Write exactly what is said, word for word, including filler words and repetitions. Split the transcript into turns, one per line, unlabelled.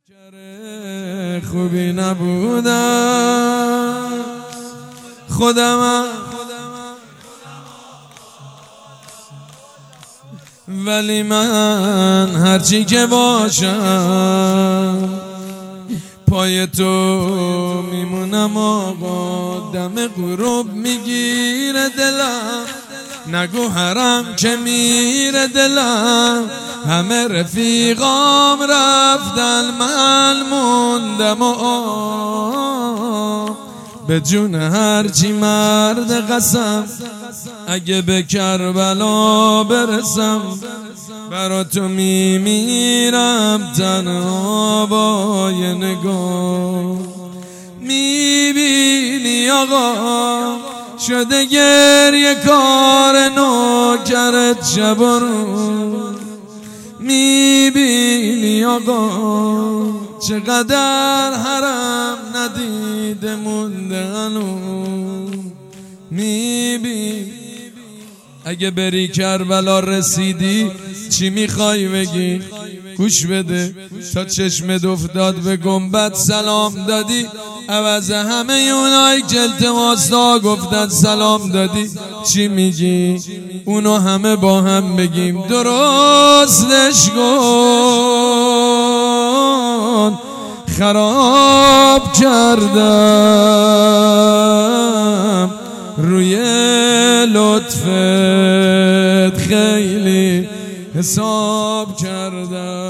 خوبی نبودم خودم، ولی من هرچی که باشم پای تو میمونم آقا. دم غروب میگیره دلم، نگو حرم که میره دلم. همه رفیقام رفتن من موندم و به جون هرچی مرد قسم اگه به کربلا برسم برا تو میمیرم تنها با یه نگاه. میبینی آقا شده گریه کار نوکرت شب و روز. میبینی آقا چقدر حرم ندیده مونده هنوز. میبینی اگه بری کربلا رسیدی چی میخوای بگی؟ گوش بده. تا چشمت افتاد به گنبد سلام دادی، عوض همه اونایی که التماسا گفتن سلام دادی. چی میگی؟ اونو همه با هم بگیم. درستش کن خراب کردم روی لطفت خیلی حساب کردم.